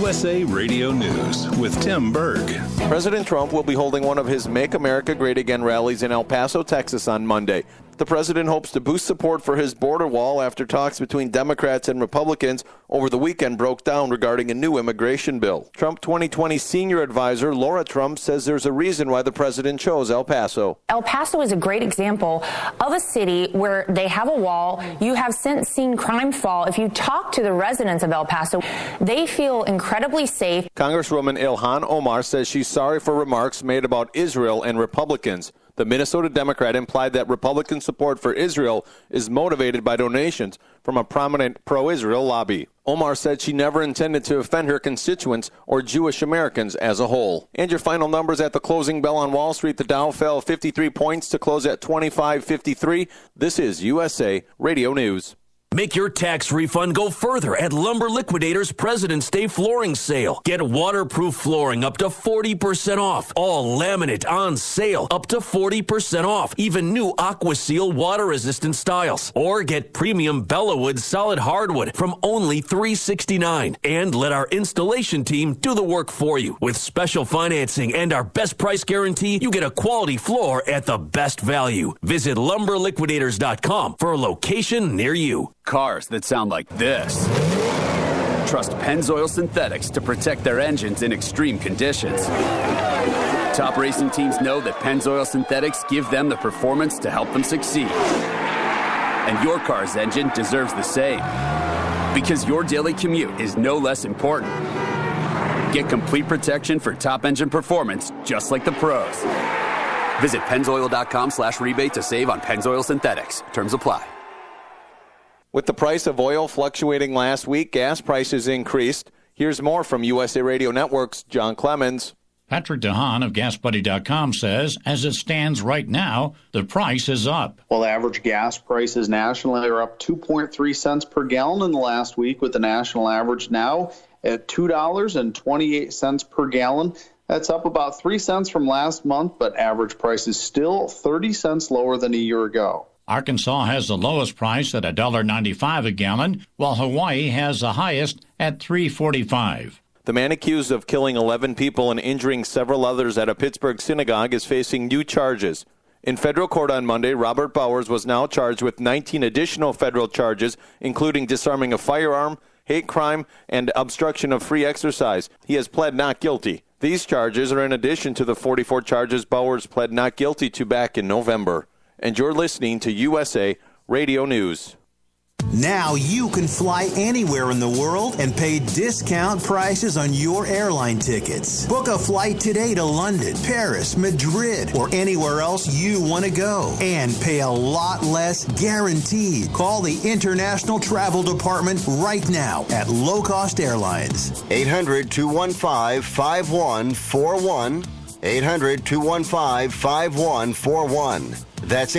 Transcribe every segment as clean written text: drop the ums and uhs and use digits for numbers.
USA Radio News with Tim Berg. President Trump will be holding one of his Make America Great Again rallies in El Paso, Texas on Monday. The president hopes to boost support for his border wall after talks between Democrats and Republicans over the weekend broke down regarding a new immigration bill. Trump 2020 senior advisor Laura Trump says there's a reason why the president chose El Paso. El Paso is a great example of a city where they have a wall. You have since seen crime fall. If you talk to the residents of El Paso, they feel incredibly safe. Congresswoman Ilhan Omar says she's sorry for remarks made about Israel and Republicans. The Minnesota Democrat implied that Republican support for Israel is motivated by donations from a prominent pro-Israel lobby. Omar said she never intended to offend her constituents or Jewish Americans as a whole. And your final numbers at the closing bell on Wall Street. The Dow fell 53 points to close at 25.53. This is USA Radio News. Make your tax refund go further at Lumber Liquidators President's Day flooring sale. Get waterproof flooring up to 40% off. All laminate on sale up to 40% off. Even new AquaSeal water-resistant styles. Or get premium Bellawood solid hardwood from only $369. And let our installation team do the work for you. With special financing and our best price guarantee, you get a quality floor at the best value. Visit LumberLiquidators.com for a location near you. Cars that sound like this. Trust Pennzoil Synthetics to protect their engines in extreme conditions. Top racing teams know that Pennzoil Synthetics give them the performance to help them succeed. And your car's engine deserves the same. Because your daily commute is no less important. Get complete protection for top engine performance just like the pros. Visit Pennzoil.com/rebate to save on Pennzoil Synthetics. Terms apply. With the price of oil fluctuating last week, gas prices increased. Here's more from USA Radio Network's John Clemens. Patrick DeHaan of GasBuddy.com says, as it stands right now, the price is up. Well, average gas prices nationally are up 2.3 cents per gallon in the last week, with the national average now at $2.28 per gallon. That's up about 3 cents from last month, but average price is still 30 cents lower than a year ago. Arkansas has the lowest price at $1.95 a gallon, while Hawaii has the highest at $3.45. The man accused of killing 11 people and injuring several others at a Pittsburgh synagogue is facing new charges. In federal court on Monday, Robert Bowers was now charged with 19 additional federal charges, including disarming a firearm, hate crime, and obstruction of free exercise. He has pled not guilty. These charges are in addition to the 44 charges Bowers pled not guilty to back in November. And you're listening to USA Radio News. Now you can fly anywhere in the world and pay discount prices on your airline tickets. Book a flight today to London, Paris, Madrid, or anywhere else you want to go. And pay a lot less guaranteed. Call the International Travel Department right now at Low Cost Airlines. 800-215-5141. 800-215-5141. That's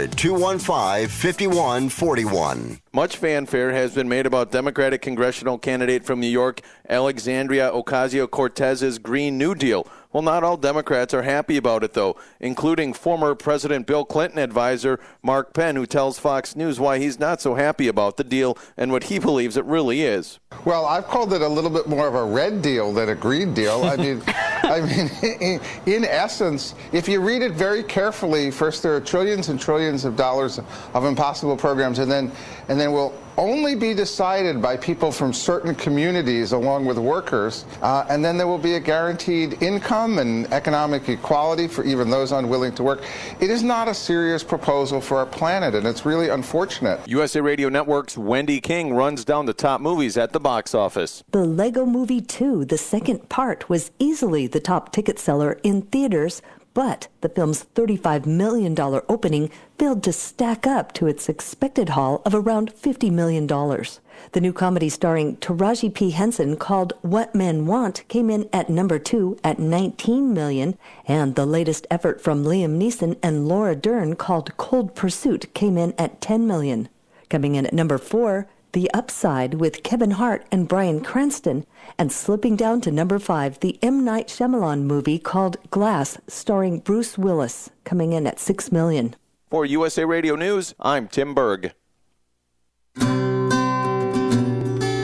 800-215-5141. Much fanfare has been made about Democratic congressional candidate from New York, Alexandria Ocasio-Cortez's Green New Deal. Well, not all Democrats are happy about it, though, including former President Bill Clinton advisor Mark Penn, who tells Fox News why he's not so happy about the deal and what he believes it really is. Well, I've called it a little bit more of a red deal than a green deal. I mean, in essence, if you read it very carefully, first there are trillions and trillions of dollars of impossible programs, and then will only be decided by people from certain communities along with workers, and then there will be a guaranteed income and economic equality for even those unwilling to work. It is not a serious proposal for our planet, and it's really unfortunate. USA Radio Network's Wendy King runs down the top movies at the box office. The Lego Movie 2, the second part, was easily the top ticket seller in theaters, but the film's $35 million opening failed to stack up to its expected haul of around $50 million. The new comedy starring Taraji P. Henson called What Men Want came in at number 2 at $19 million, and the latest effort from Liam Neeson and Laura Dern called Cold Pursuit came in at $10 million. Coming in at number 4, The Upside with Kevin Hart and Bryan Cranston, and slipping down to number 5, the M. Night Shyamalan movie called Glass, starring Bruce Willis, coming in at $6 million. For USA Radio News, I'm Tim Berg.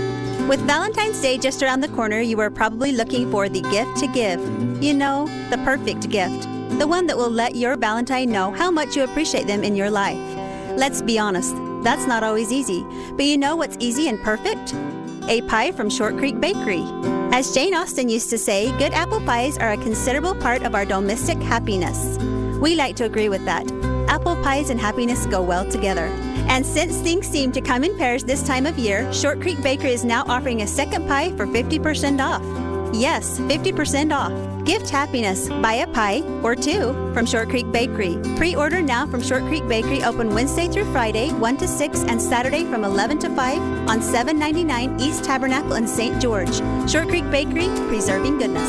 With Valentine's Day just around the corner, you are probably looking for the gift to give. You know, the perfect gift. The one that will let your Valentine know how much you appreciate them in your life. Let's be honest, that's not always easy. But you know what's easy and perfect? A pie from Short Creek Bakery. As Jane Austen used to say, good apple pies are a considerable part of our domestic happiness. We like to agree with that. Apple pies and happiness go well together. And since things seem to come in pairs this time of year, Short Creek Bakery is now offering a second pie for 50% off. Yes, 50% off. Gift happiness. Buy a pie or two from Short Creek Bakery. Pre-order now from Short Creek Bakery, open Wednesday through Friday, 1 to 6, and Saturday from 11 to 5 on 799 East Tabernacle in St. George. Short Creek Bakery, preserving goodness.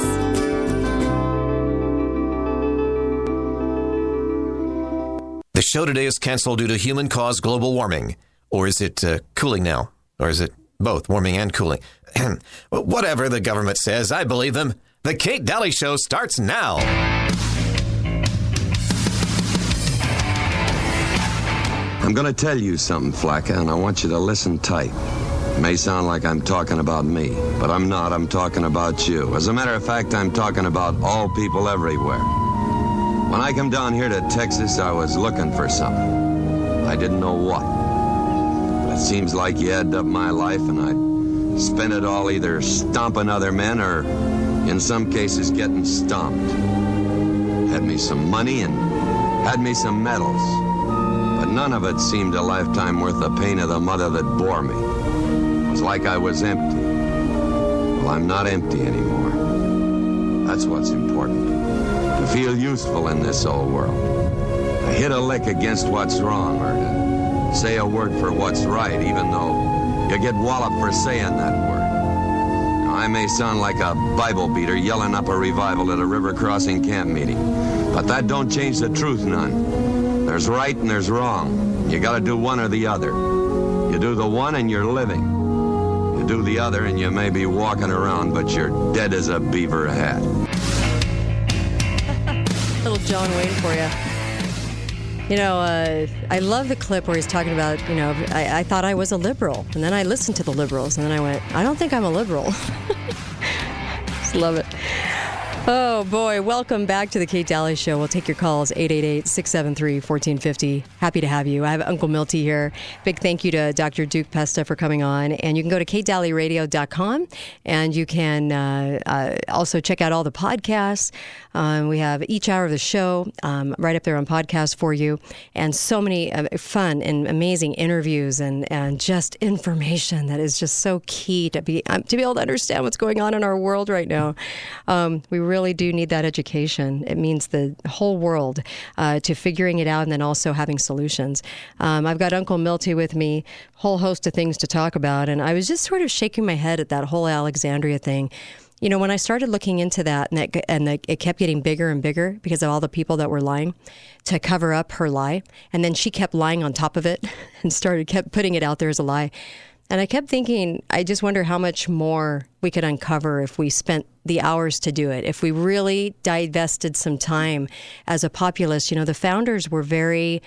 The show today is canceled due to human-caused global warming. Or is it cooling now? Or is it both, warming and cooling? Whatever the government says, I believe them. The Kate Daly Show starts now. I'm going to tell you something, Flacca, and I want you to listen tight. It may sound like I'm talking about me, but I'm not. I'm talking about you. As a matter of fact, I'm talking about all people everywhere. When I come down here to Texas, I was looking for something. I didn't know what. But it seems like you added up my life, and I spent it all either stomping other men or, in some cases, getting stomped. Had me some money and had me some medals. But none of it seemed a lifetime worth the pain of the mother that bore me. It was like I was empty. Well, I'm not empty anymore. That's what's important. To feel useful in this old world. To hit a lick against what's wrong, or to say a word for what's right, even though you get walloped for saying that word. Now, I may sound like a Bible beater yelling up a revival at a river crossing camp meeting, but that don't change the truth none. There's right and there's wrong. You gotta do one or the other. You do the one and you're living. You do the other and you may be walking around, but you're dead as a beaver hat. Little John Wayne for you. You know, I love the clip where he's talking about, you know, I thought I was a liberal. And then I listened to the liberals. And then I went, I don't think I'm a liberal. Just love it. Oh, boy. Welcome back to the Kate Daly Show. We'll take your calls, 888-673-1450. Happy to have you. I have Uncle Milty here. Big thank you to Dr. Duke Pesta for coming on. And you can go to katedalyradio.com, and you can also check out all the podcasts. We have each hour of the show right up there on podcast for you. And so many fun and amazing interviews and just information that is just so key to be able to understand what's going on in our world right now. We really do need that education. It means the whole world to figuring it out and then also having solutions. I've got Uncle Milty with me, whole host of things to talk about. And I was just sort of shaking my head at that whole Alexandria thing. You know, when I started looking into that, and it kept getting bigger and bigger because of all the people that were lying to cover up her lie. And then she kept lying on top of it and kept putting it out there as a lie. And I kept thinking, I just wonder how much more we could uncover if we spent the hours to do it. If we really divested some time as a populace. You know, the founders were very,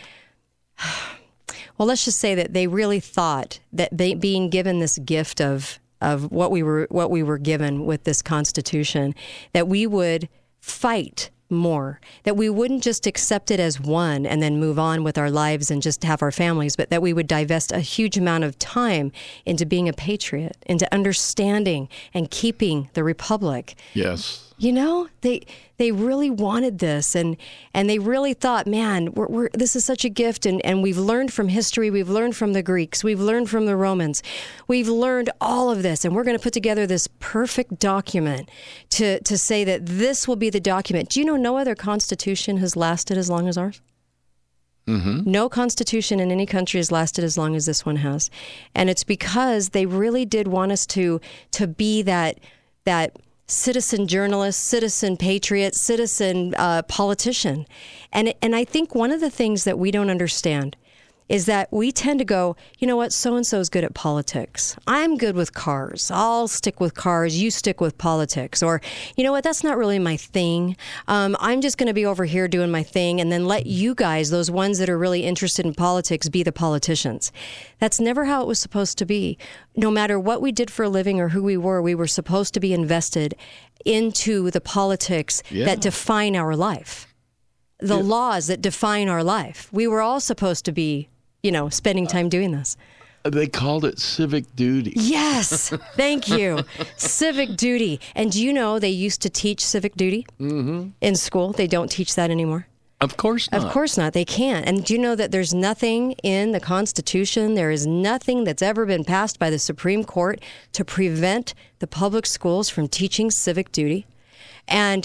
well, let's just say that they really thought that being given this gift of what we were given with this Constitution, that we would fight more, that we wouldn't just accept it as one and then move on with our lives and just have our families, but that we would divest a huge amount of time into being a patriot, into understanding and keeping the republic. Yes. You know, they really wanted this, and they really thought, man, this is such a gift, and we've learned from history, we've learned from the Greeks, we've learned from the Romans, we've learned all of this, and we're going to put together this perfect document to say that this will be the document. Do you know no other constitution has lasted as long as ours? Mm-hmm. No constitution in any country has lasted as long as this one has, and it's because they really did want us to be that citizen journalist, citizen patriot, citizen politician. And I think one of the things that we don't understand is that we tend to go, you know what, so-and-so is good at politics. I'm good with cars. I'll stick with cars. You stick with politics. Or, you know what, that's not really my thing. I'm just going to be over here doing my thing and then let you guys, those ones that are really interested in politics, be the politicians. That's never how it was supposed to be. No matter what we did for a living or who we were supposed to be invested into the politics that define our life. The laws that define our life. We were all supposed to be, spending time doing this. They called it civic duty. Yes. Thank you. Civic duty. And do you know they used to teach civic duty in school? They don't teach that anymore. Of course not. Of course not. They can't. And do you know that there's nothing in the Constitution, there is nothing that's ever been passed by the Supreme Court to prevent the public schools from teaching civic duty? And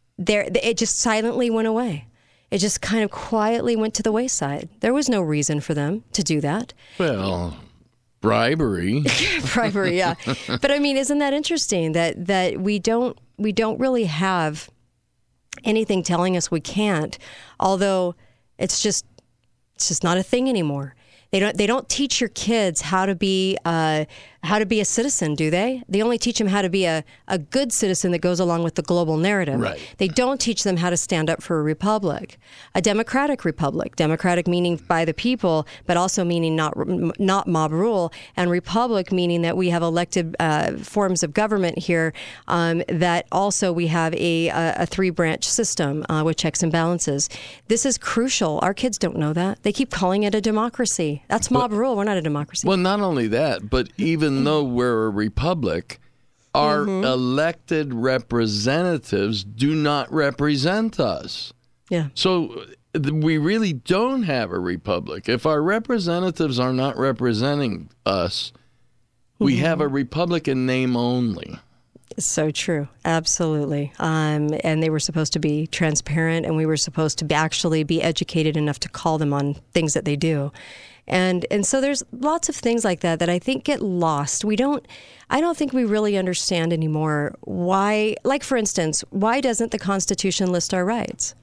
it just silently went away. It just kind of quietly went to the wayside. There was no reason for them to do that. Well, bribery. Bribery, yeah. But I mean, isn't that interesting that we don't really have anything telling us we can't, although it's just not a thing anymore. They don't teach your kids how to be a citizen, do they? They only teach them how to be a good citizen that goes along with the global narrative. Right. They don't teach them how to stand up for a republic, a democratic republic. Democratic meaning by the people, but also meaning not mob rule, and republic meaning that we have elected forms of government here. That also we have a 3-branch system with checks and balances. This is crucial. Our kids don't know that. They keep calling it a democracy. That's mob rule. We're not a democracy. Well, not only that, but even though we're a republic, our elected representatives do not represent us. Yeah. So we really don't have a republic. If our representatives are not representing us, we have a republic in name only. So true. Absolutely. And they were supposed to be transparent, and we were supposed to actually be educated enough to call them on things that they do. And so there's lots of things like that I think get lost. I don't think we really understand anymore why, like for instance, why doesn't the Constitution list our rights?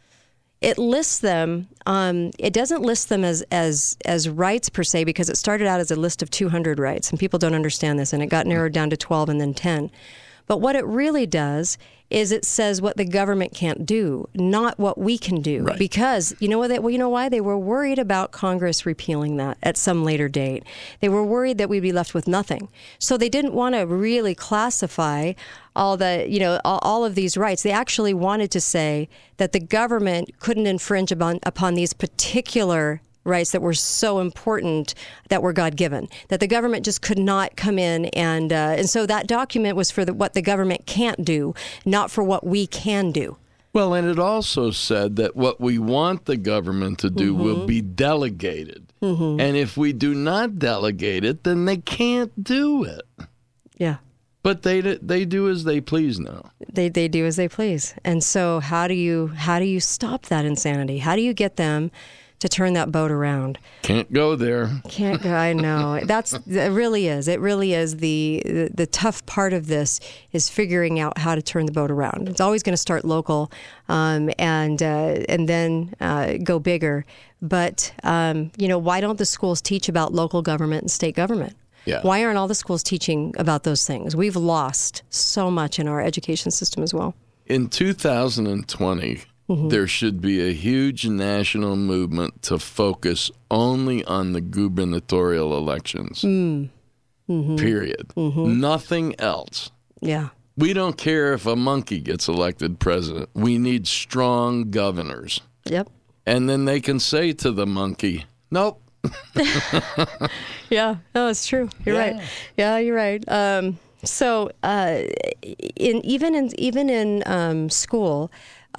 It lists them. It doesn't list them as rights per se, because it started out as a list of 200 rights, and people don't understand this, and it got narrowed down to 12 and then 10. But what it really does is it says what the government can't do, not what we can do. Right. Because you know why? They were worried about Congress repealing that at some later date. They were worried that we'd be left with nothing. So they didn't want to really classify all of these rights. They actually wanted to say that the government couldn't infringe upon these particular rights that were so important, that were God-given, that the government just could not come in and so that document was for what the government can't do, not for what we can do. Well, and it also said that what we want the government to do will be delegated. And if we do not delegate it, then they can't do it. Yeah. But they do as they please now. They do as they please. And so how do you stop that insanity? How do you get them to turn that boat around? Can't go there. Can't go. I know. It really is. It really is the tough part of this is figuring out how to turn the boat around. It's always going to start local, and then go bigger. But why don't the schools teach about local government and state government? Yeah. Why aren't all the schools teaching about those things? We've lost so much in our education system as well. In 2020. There should be a huge national movement to focus only on the gubernatorial elections. Period. Nothing else. Yeah. We don't care if a monkey gets elected president. We need strong governors. Yep. And then they can say to the monkey, nope. Yeah. No, it's true. You're right. Yeah, you're right. So even in school,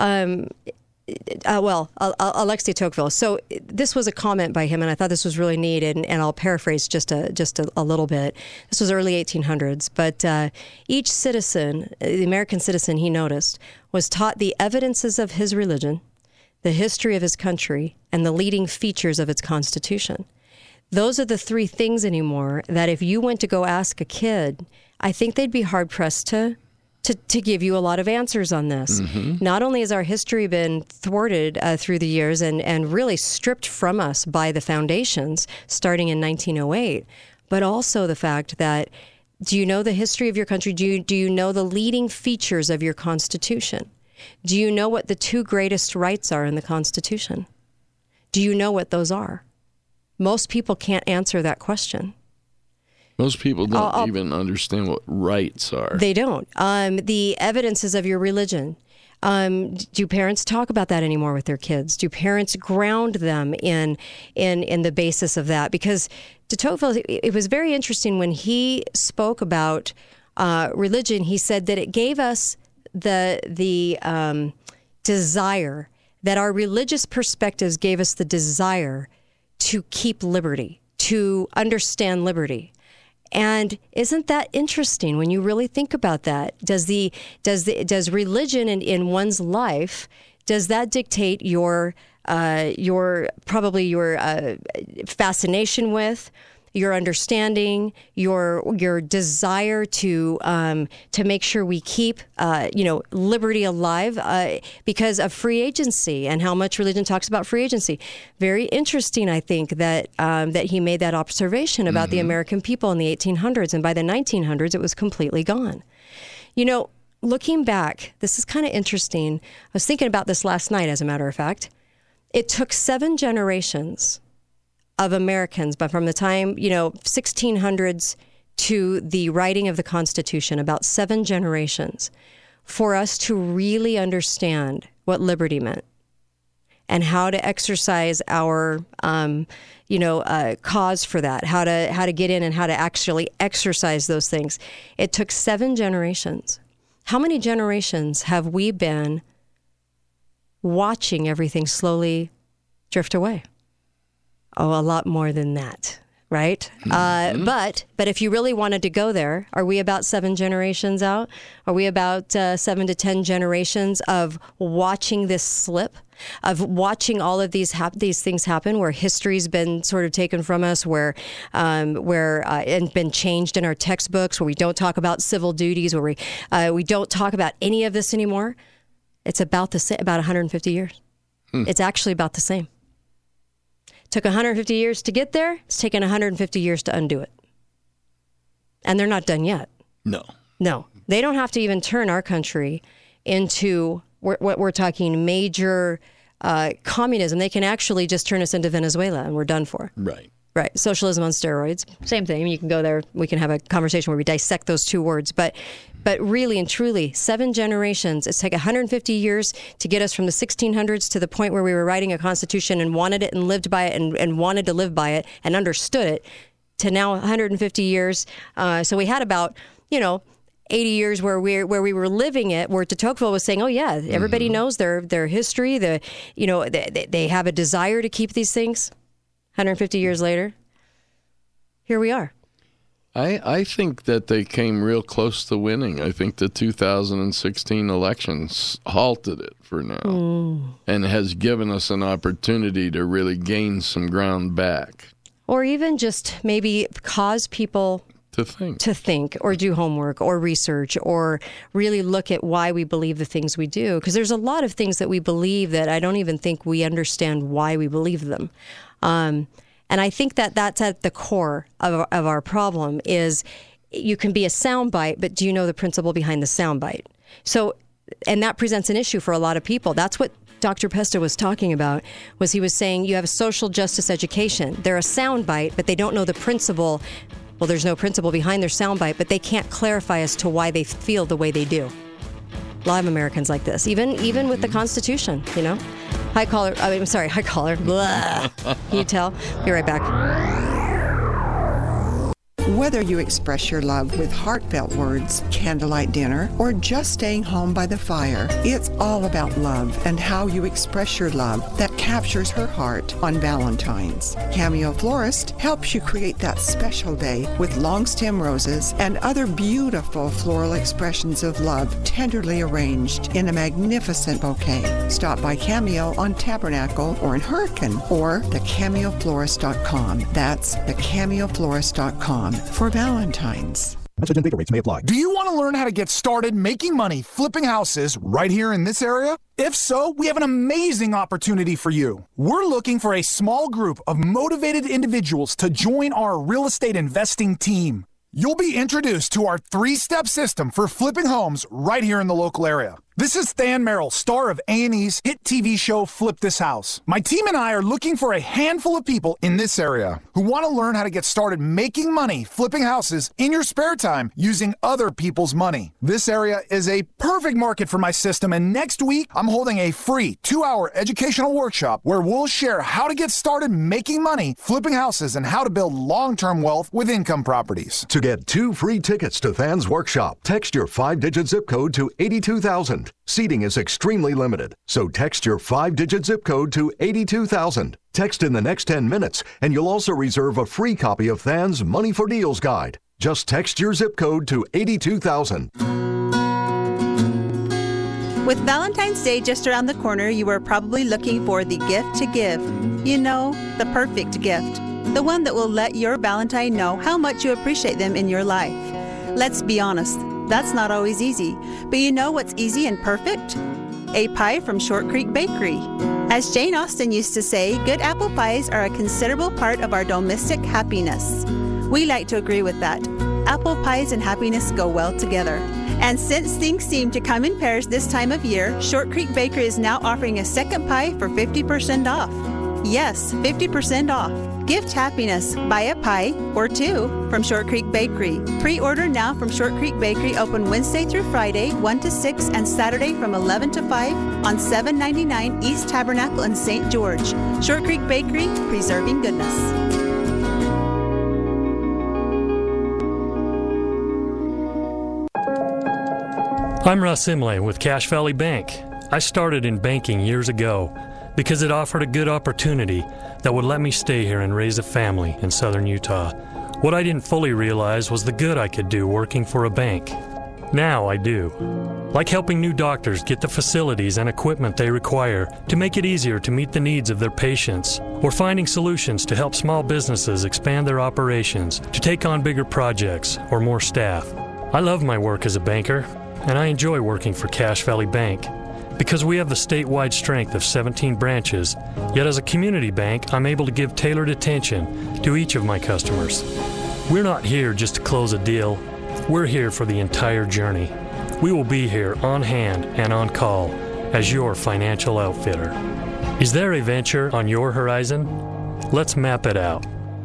Alexei Tocqueville. So this was a comment by him, and I thought this was really neat, and I'll paraphrase just a little bit. This was early 1800s, but each citizen, the American citizen, he noticed, was taught the evidences of his religion, the history of his country, and the leading features of its constitution. Those are the three things anymore that if you went to go ask a kid, I think they'd be hard-pressed to to give you a lot of answers on this. Mm-hmm. Not only has our history been thwarted through the years and really stripped from us by the foundations starting in 1908, but also the fact that, do you know the history of your country? Do you know the leading features of your Constitution? Do you know what the two greatest rights are in the Constitution? Do you know what those are? Most people can't answer that question. Most people don't even understand what rights are. They don't. The evidences of your religion. Do parents talk about that anymore with their kids? Do parents ground them in the basis of that? Because de Tocqueville, it was very interesting when he spoke about religion. He said that it gave us the desire, that our religious perspectives gave us the desire to keep liberty, to understand liberty. And isn't that interesting when you really think about that? Does religion in one's life, does that dictate your fascination with, your understanding, your desire to make sure we keep liberty alive because of free agency and how much religion talks about free agency? Very interesting, I think, that he made that observation about the American people in the 1800s, and by the 1900s it was completely gone. Looking back, this is kind of interesting. I was thinking about this last night, as a matter of fact. It took 7 generations of Americans, but from the time, 1600s to the writing of the Constitution, about 7 generations, for us to really understand what liberty meant and how to exercise our, cause for that, how to get in and how to actually exercise those things. It took 7 generations. How many generations have we been watching everything slowly drift away? Oh, a lot more than that, right? Mm-hmm. But if you really wanted to go there, are we about 7 generations out? Are we about 7 to 10 generations of watching this slip, of watching all of these things happen, where history's been sort of taken from us, where and been changed in our textbooks, where we don't talk about civil duties, where we don't talk about any of this anymore? It's about the same, about 150 years. It's actually about the same. Took 150 years to get there. It's taken 150 years to undo it. And they're not done yet. No. They don't have to even turn our country into what we're talking major communism. They can actually just turn us into Venezuela and we're done for. Right. Socialism on steroids. Same thing. You can go there. We can have a conversation where we dissect those two words. But really and truly, 7 generations. It's taken 150 years to get us from the 1600s to the point where we were writing a constitution and wanted it and lived by it and wanted to live by it and understood it, to now 150 years. So we had about, 80 years where we were living it, where de Tocqueville was saying, oh yeah, everybody knows their history. They have a desire to keep these things. 150 years later, here we are. I think that they came real close to winning. I think the 2016 elections halted it for now and has given us an opportunity to really gain some ground back. Or even just maybe cause people to think or do homework or research or really look at why we believe the things we do. Because there's a lot of things that we believe that I don't even think we understand why we believe them. And I think that that's at the core of our problem is you can be a soundbite, but do you know the principle behind the soundbite? So, and that presents an issue for a lot of people. That's what Dr. Pesta was talking about, was he was saying you have a social justice education. They're a soundbite, but they don't know the principle. Well, there's no principle behind their soundbite, but they can't clarify as to why they feel the way they do. A lot of Americans like this, even with the Constitution, Hi caller. Blah. Can you tell? Be right back. Whether you express your love with heartfelt words, candlelight dinner, or just staying home by the fire, it's all about love and how you express your love that captures her heart on Valentine's. Cameo Florist helps you create that special day with long stem roses and other beautiful floral expressions of love tenderly arranged in a magnificent bouquet. Stop by Cameo on Tabernacle or in Hurricane or thecameoflorist.com. That's thecameoflorist.com. For Valentine's. Message and data rates may apply. Do you want to learn how to get started making money flipping houses right here in this area? If so, we have an amazing opportunity for you. We're looking for a small group of motivated individuals to join our real estate investing team. You'll be introduced to our 3-step system for flipping homes right here in the local area. This is Than Merrill, star of A&E's hit TV show Flip This House. My team and I are looking for a handful of people in this area who want to learn how to get started making money flipping houses in your spare time using other people's money. This area is a perfect market for my system, and next week I'm holding a free 2-hour educational workshop where we'll share how to get started making money flipping houses and how to build long-term wealth with income properties. To get 2 free tickets to Than's workshop, text your 5-digit zip code to 82,000. Seating is extremely limited, so text your 5-digit zip code to 82,000. Text in the next 10 minutes, and you'll also reserve a free copy of Than's Money for Deals guide. Just text your zip code to 82,000. With Valentine's Day just around the corner, you are probably looking for the gift to give. You know, the perfect gift. The one that will let your Valentine know how much you appreciate them in your life. Let's be honest. That's not always easy. But you know what's easy and perfect? A pie from Short Creek Bakery. As Jane Austen used to say, good apple pies are a considerable part of our domestic happiness. We like to agree with that. Apple pies and happiness go well together. And since things seem to come in pairs this time of year, Short Creek Bakery is now offering a second pie for 50% off. Yes, 50% off. Gift happiness. Buy a pie or 2 from Short Creek Bakery. Pre-order now from Short Creek Bakery, open Wednesday through Friday, 1 to 6, and Saturday from 11 to 5 on 799 East Tabernacle in St. George. Short Creek Bakery, preserving goodness. I'm Russ Imlay with Cache Valley Bank. I started in banking years ago because it offered a good opportunity that would let me stay here and raise a family in southern Utah. What I didn't fully realize was the good I could do working for a bank. Now I do. Like helping new doctors get the facilities and equipment they require to make it easier to meet the needs of their patients, or finding solutions to help small businesses expand their operations to take on bigger projects or more staff. I love my work as a banker, and I enjoy working for Cache Valley Bank. Because we have the statewide strength of 17 branches, yet as a community bank, I'm able to give tailored attention to each of my customers. We're not here just to close a deal. We're here for the entire journey. We will be here on hand and on call as your financial outfitter. Is there a venture on your horizon? Let's map it out.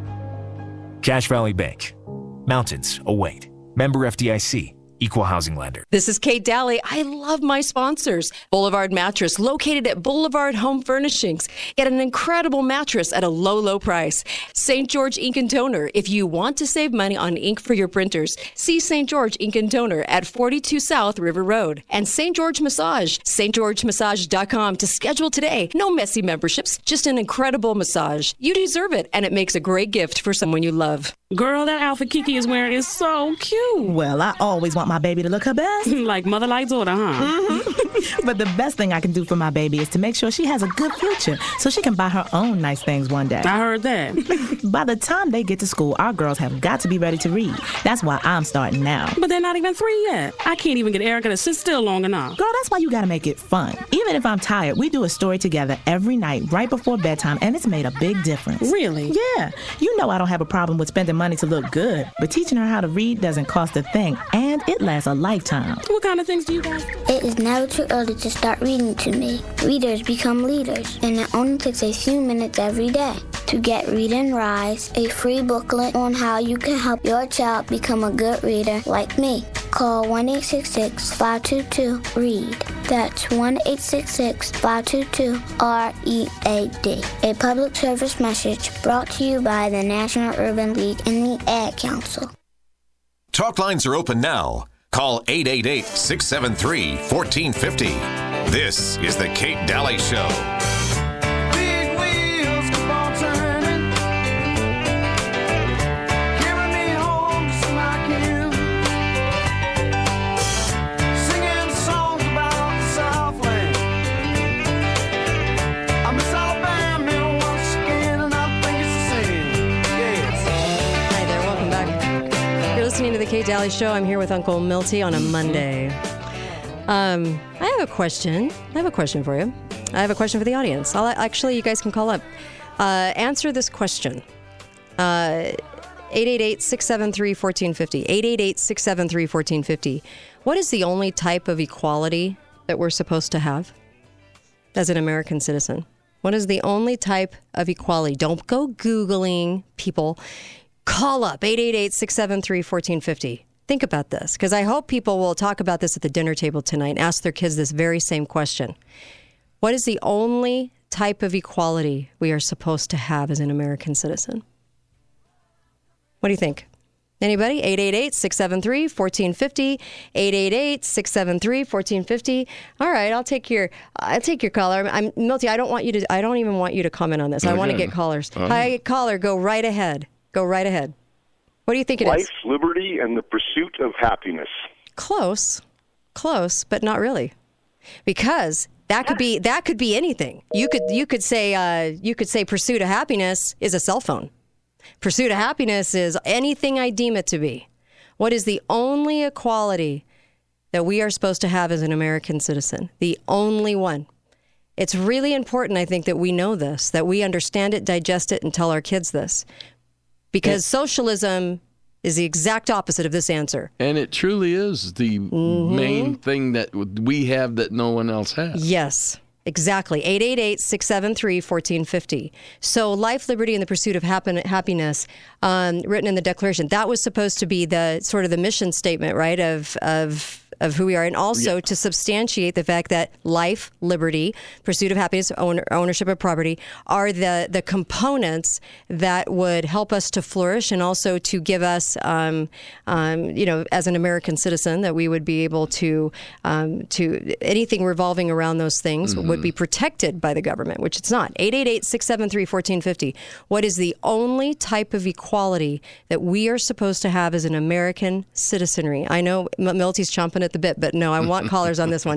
Cache Valley Bank. Mountains await. Member FDIC. Equal housing lender. This is Kate Daly. I love my sponsors. Boulevard Mattress, located at Boulevard Home Furnishings. Get an incredible mattress at a low, low price. St. George Ink and Toner. If you want to save money on ink for your printers, see St. George Ink and Toner at 42 South River Road. And St. George Massage, stgeorgemassage.com to schedule today. No messy memberships, just an incredible massage. You deserve it, and it makes a great gift for someone you love. Girl, that outfit Kiki is wearing is so cute. Well, I always want my baby to look her best. Like mother, like daughter, huh? Mm-hmm. But the best thing I can do for my baby is to make sure she has a good future so she can buy her own nice things one day. I heard that. By the time they get to school, our girls have got to be ready to read. That's why I'm starting now. But they're not even 3 yet. I can't even get Erica to sit still long enough. Girl, that's why you gotta make it fun. Even if I'm tired, we do a story together every night right before bedtime, and it's made a big difference. Really? Yeah. You know I don't have a problem with spending money to look good, but teaching her how to read doesn't cost a thing, and it lasts a lifetime. What kind of things do you guys? It is never too early to start reading to me. Readers become leaders, and it only takes a few minutes every day. To get Read and Rise, a free booklet on how you can help your child become a good reader like me. Call 1-866-522-READ. That's 1-866-522-READ. A public service message brought to you by the National Urban League and the Ad Council. Talk lines are open now. Call 888-673-1450. This is the Kate Daly Show. Big wheels keep on turning, carry me home to Smokin, singing songs about the Southland. I miss Alabama once again, and I think it's the same. Yes. Hi there, welcome back. You're listening to the Kate Kate Daly Show. I'm here with Uncle Milty on a Monday. I have a question. For you. I have a question for the audience. Actually, you guys can call up. Answer this question. 888-673-1450. 888-673-1450. What is the only type of equality that we're supposed to have as an American citizen? What is the only type of equality? Don't go Googling, people. Call up 888-673-1450. Think about this, because I hope people will talk about this at the dinner table tonight and ask their kids this very same question. What is the only type of equality we are supposed to have as an American citizen? What do you think? Anybody? 888-673-1450. 888-673-1450. All right, I'll take your caller. Milty, I don't even want you to comment on this. I want to get callers. Hi, caller, go right ahead. Go right ahead. What do you think it is? Life, liberty, and the pursuit of happiness. Close, but not really, because that could be anything. You could say pursuit of happiness is a cell phone. Pursuit of happiness is anything I deem it to be. What is the only equality that we are supposed to have as an American citizen? The only one. It's really important, I think, that we know this, that we understand it, digest it, and tell our kids this. Because socialism is the exact opposite of this answer. And it truly is the main thing that we have that no one else has. Yes, exactly. 888-673-1450. So life, liberty, and the pursuit of happiness, written in the Declaration, that was supposed to be the sort of the mission statement, right, of who we are, and also to substantiate the fact that life, liberty, pursuit of happiness, ownership of property are the components that would help us to flourish, and also to give us, as an American citizen, that we would be able to anything revolving around those things would be protected by the government, which it's not. 888-673-1450. What is the only type of equality that we are supposed to have as an American citizenry? I know Milty's chomping at the bit, but no, I want callers on this one.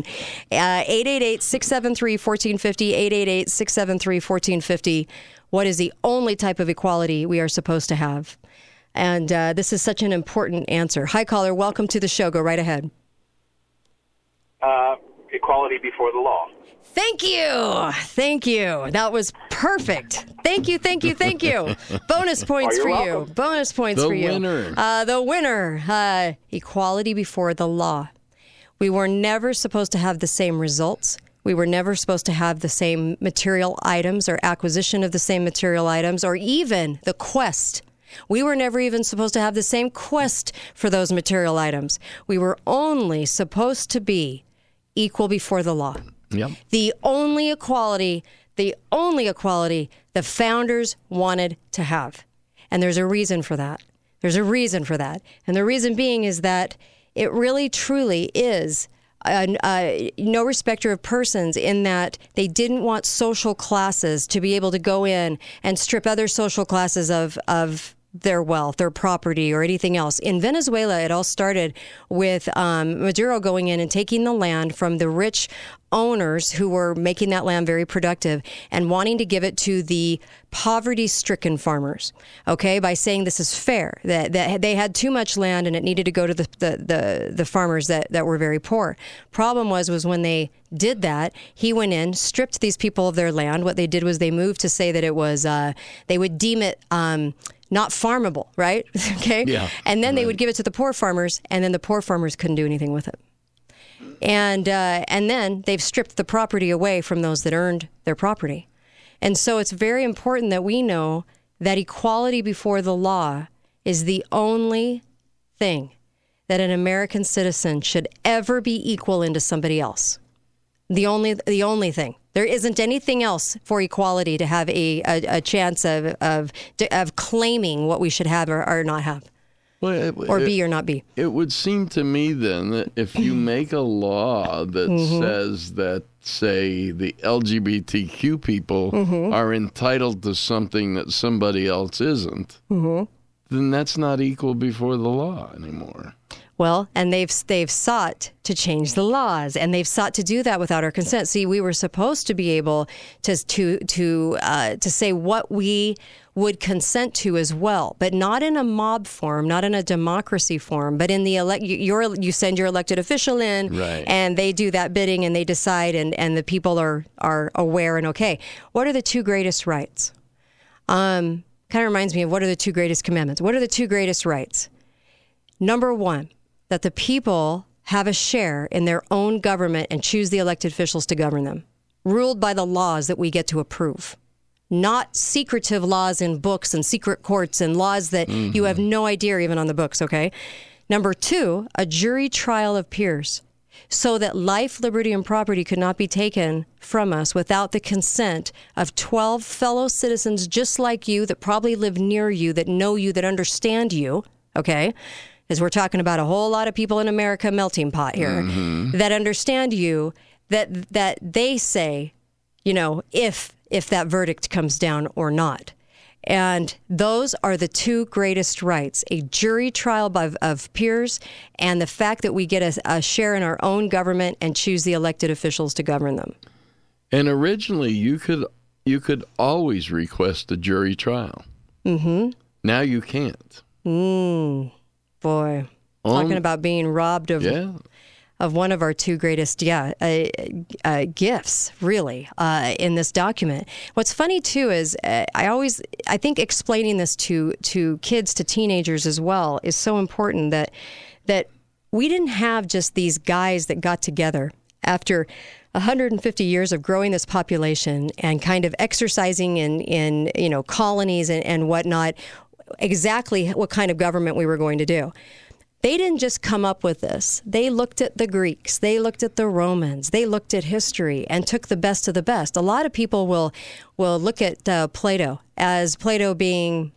888-673-1450, 888-673-1450. What is the only type of equality we are supposed to have? And this is such an important answer. Hi, caller. Welcome to the show. Go right ahead. Equality before the law. Thank you. That was perfect. Thank you. Bonus points for you. Bonus points for you. The winner. Equality before the law. We were never supposed to have the same results. We were never supposed to have the same material items or acquisition of the same material items, or even the quest. We were never even supposed to have the same quest for those material items. We were only supposed to be equal before the law. Yep. The only equality the founders wanted to have. And there's a reason for that. And the reason being is that it really, truly is no respecter of persons, in that they didn't want social classes to be able to go in and strip other social classes of their wealth, their property, or anything else. In Venezuela, it all started with Maduro going in and taking the land from the rich owners who were making that land very productive and wanting to give it to the poverty-stricken farmers, okay, by saying this is fair, that they had too much land and it needed to go to the farmers that were very poor. Problem was when they did that, he went in, stripped these people of their land. What they did was they moved to say that it was, they would deem it not farmable, right? Okay? Yeah, and then they would give it to the poor farmers, and then the poor farmers couldn't do anything with it. And then they've stripped the property away from those that earned their property. And so it's very important that we know that equality before the law is the only thing that an American citizen should ever be equal into somebody else. The only thing. There isn't anything else for equality to have a chance of claiming what we should have or not have. Or be or not be. It would seem to me then that if you make a law that says that, say, the LGBTQ people are entitled to something that somebody else isn't, then that's not equal before the law anymore. Well, and they've sought to change the laws, and they've sought to do that without our consent. See, we were supposed to be able to say what we would consent to as well, but not in a mob form, not in a democracy form, but in the you send your elected official in, right, and they do that bidding, and they decide, and the people are aware and okay. What are the two greatest rights? Kind of reminds me of what are the two greatest commandments? What are the two greatest rights? Number one, that the people have a share in their own government and choose the elected officials to govern them, ruled by the laws that we get to approve, not secretive laws in books and secret courts and laws that you have no idea are even on the books, okay? Number two, a jury trial of peers, so that life, liberty, and property could not be taken from us without the consent of 12 fellow citizens just like you that probably live near you, that know you, that understand you, okay? Because we're talking about a whole lot of people in America melting pot here that understand you, that they say, you know, if that verdict comes down or not. And those are the two greatest rights, a jury trial of peers and the fact that we get a share in our own government and choose the elected officials to govern them. And originally, you could always request a jury trial. Now you can't. Boy, talking about being robbed of one of our two greatest gifts, really, in this document. What's funny, too, is I think explaining this to kids, to teenagers as well, is so important that we didn't have just these guys that got together after 150 years of growing this population and kind of exercising in colonies and whatnot, exactly what kind of government we were going to do. They didn't just come up with this. They looked at the Greeks. They looked at the Romans. They looked at history and took the best of the best. A lot of people will look at Plato as Plato being,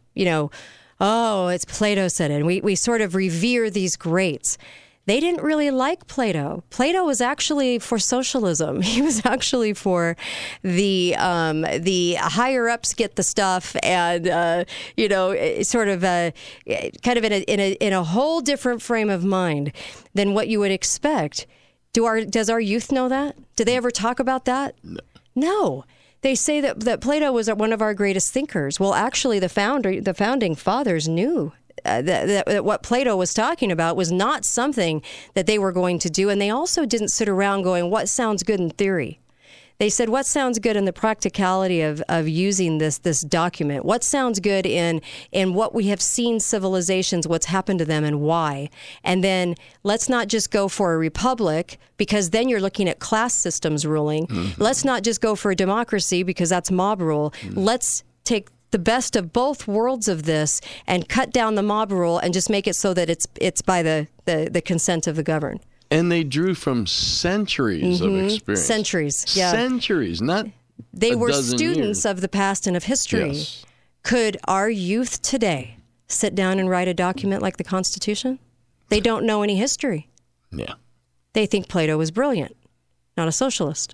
it's Plato said it. And we sort of revere these greats. They didn't really like Plato. Plato was actually for socialism. He was actually for the higher ups get the stuff, and sort of kind of in a whole different frame of mind than what you would expect. Does our youth know that? Do they ever talk about that? No. They say that Plato was one of our greatest thinkers. Well, actually, the founding fathers knew that what Plato was talking about was not something that they were going to do. And they also didn't sit around going, what sounds good in theory? They said, what sounds good in the practicality of using this document? What sounds good in what we have seen civilizations, what's happened to them and why? And then let's not just go for a republic, because then you're looking at class systems ruling. Let's not just go for a democracy, because that's mob rule. Let's take the best of both worlds of this and cut down the mob rule and just make it so that it's by the consent of the governed. And they drew from centuries of experience. Centuries, yeah. Centuries, not They were students years. of the past and of history. Yes. Could our youth today sit down and write a document like the Constitution? They don't know any history. Yeah. They think Plato was brilliant, not a socialist.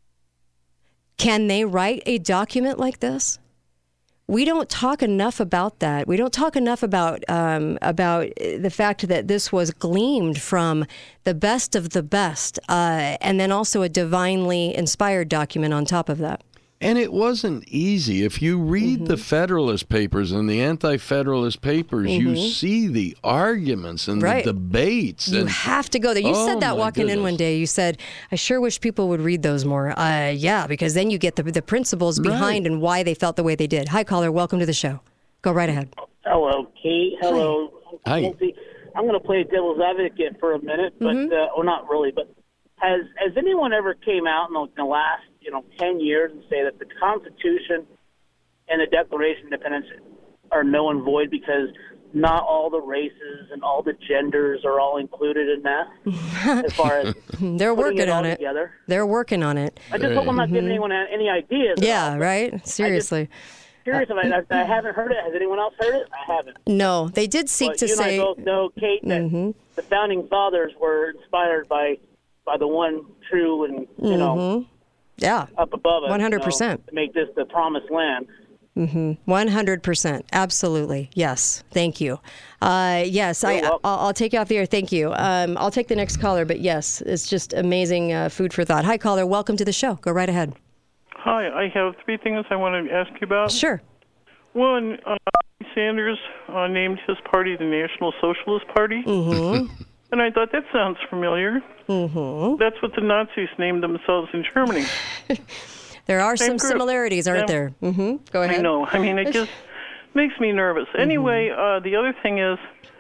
Can they write a document like this? We don't talk enough about that. We don't talk enough about the fact that this was gleaned from the best of the best, and then also a divinely inspired document on top of that. And it wasn't easy. If you read the Federalist Papers and the Anti-Federalist Papers, you see the arguments and the debates. You have to go there. You said that walking in one day. You said, I sure wish people would read those more. Yeah, because then you get the principles behind and why they felt the way they did. Hi, caller. Welcome to the show. Go right aahead. Hello, Kate. Hello. Hi. I'm going to play devil's advocate for a minute, but or not really. But has anyone ever came out in the last 10 years and say that the Constitution and the Declaration of Independence are null and void because not all the races and all the genders are all included in that? As far as they're working on it. Together. They're working on it. I just hope I'm not giving anyone any ideas. Yeah, right? Seriously. Curious if I haven't heard it. Has anyone else heard it? I haven't. No, they did seek to you say. You and I both know, Kate, that the founding fathers were inspired by the one true and yeah, up above us, 100%, to make this the promised land. Mm-hmm. 100%. Absolutely. Yes. Thank you. Yes, I'll take you off the air. Thank you. I'll take the next caller, but yes, it's just amazing food for thought. Hi, caller. Welcome to the show. Go right ahead. Hi, I have 3 things I want to ask you about. Sure. One, Sanders named his party the National Socialist Party. Mm-hmm. And I thought, that sounds familiar. Mm-hmm. That's what the Nazis named themselves in Germany. There are some similarities, aren't there? Mm-hmm. Go ahead. I know. I mean, it just makes me nervous. Anyway, the other thing is,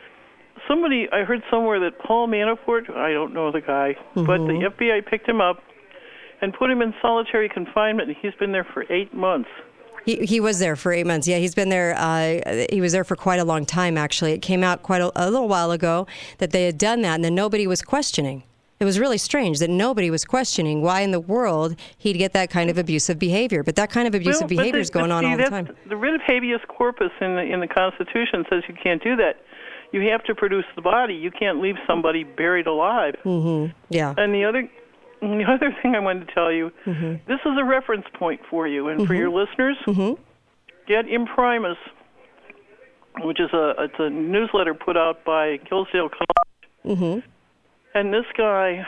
I heard somewhere that Paul Manafort, I don't know the guy, but the FBI picked him up and put him in solitary confinement, and he's been there for 8 months. He was there for 8 months. Yeah, he's been there. He was there for quite a long time, actually. It came out quite a little while ago that they had done that, and then nobody was questioning. It was really strange that nobody was questioning why in the world he'd get that kind of abusive behavior. But that kind of abusive behavior is going on all the time. The writ of habeas corpus in the Constitution says you can't do that. You have to produce the body. You can't leave somebody buried alive. Mm-hmm. Yeah. And the other thing I wanted to tell you, this is a reference point for you and for your listeners. Get Imprimis, which is it's a newsletter put out by Hillsdale College. And this guy,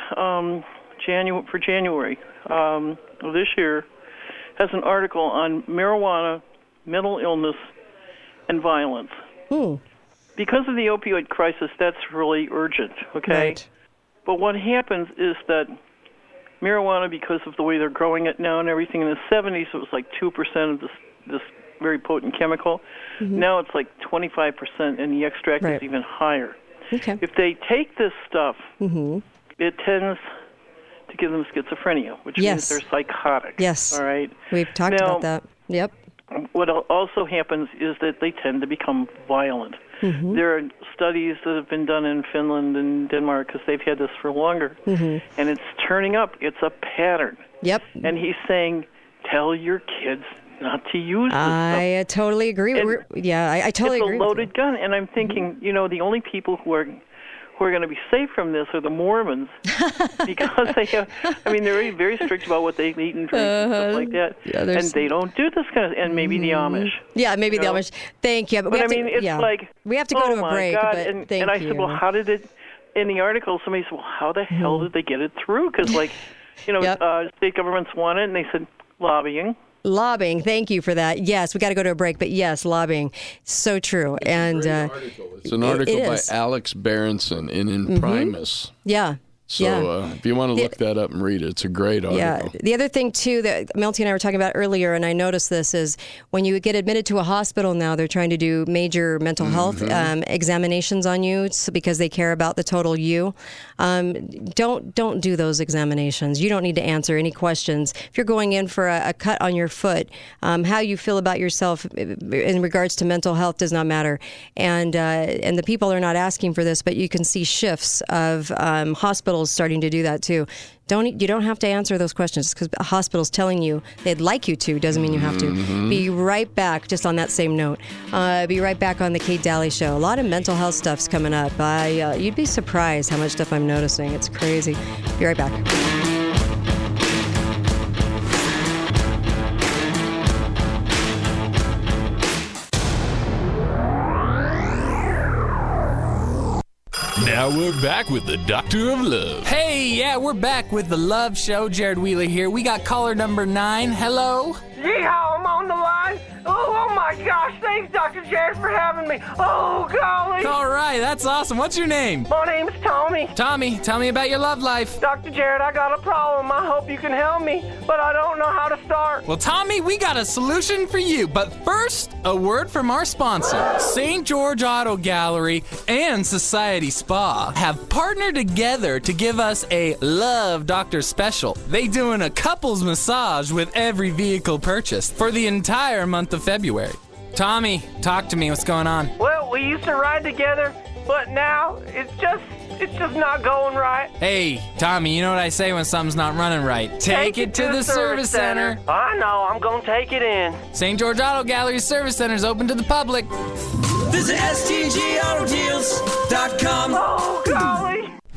for January of this year, has an article on marijuana, mental illness, and violence. Because of the opioid crisis, that's really urgent, okay? Right. But what happens is that marijuana, because of the way they're growing it now and everything, in the 70s it was like 2% of this very potent chemical. Now it's like 25%, and the extract is even higher. Okay. If they take this stuff, it tends to give them schizophrenia, which means they're psychotic. Yes. All right? We've talked about that. Yep. What also happens is that they tend to become violent. There are studies that have been done in Finland and Denmark because they've had this for longer. And it's turning up. It's a pattern. Yep. And he's saying, tell your kids not to use this stuff. I totally agree. I totally agree. It's a loaded gun. And I'm thinking, the only people who are going to be safe from this are the Mormons because they have, they're very, very strict about what they eat and drink and stuff like that. And they don't do this kind of, and maybe the Amish. Yeah, maybe the Amish. Thank you. But it's like, we have to go to a break. God. But and thank I said, well, how did it, in the article, somebody said, well, how the hell did they get it through? Because, state governments want it, and they said, lobbying. Lobbying. Thank you for that. Yes, we got to go to a break, but yes, lobbying. So true. It's an article by Alex Berenson in Imprimis. Yeah. So if you want to look that up and read it, it's a great article. Yeah. The other thing, too, that Melty and I were talking about earlier, and I noticed this, is when you get admitted to a hospital now, they're trying to do major mental health examinations on you because they care about the total you. Don't do those examinations. You don't need to answer any questions. If you're going in for a cut on your foot, how you feel about yourself in regards to mental health does not matter. And the people are not asking for this, but you can see shifts of hospitals starting to do that too. You don't have to answer those questions because a hospital's telling you they'd like you to. Doesn't mean you have to. Be right back. Just on that same note, be right back on the Kate Daly Show. A lot of mental health stuff's coming up. You'd be surprised how much stuff I'm noticing. It's crazy. Be right back. Now we're back with the Doctor of Love. Hey, yeah, we're back with the Love Show. Jared Wheeler here. We got caller number 9. Hello? Yeehaw, I'm on the line. Oh my gosh, thanks, Dr. Jared, for having me. Oh, golly. All right, that's awesome. What's your name? My name's Tommy. Tommy, tell me about your love life. Dr. Jared, I got a problem. I hope you can help me, but I don't know how to start. Well, Tommy, we got a solution for you. But first, a word from our sponsor. St. George Auto Gallery and Society Spa have partnered together to give us a Love Doctor special. They doing a couples massage with every vehicle purchased for the entire month of February. Tommy, talk to me. What's going on? Well, we used to ride together, but now it's just not going right. Hey, Tommy, you know what I say when something's not running right? Take it to the service center. I know. I'm going to take it in. St. George Auto Gallery Service Center is open to the public. Visit STGAutodeals.com. Oh, golly.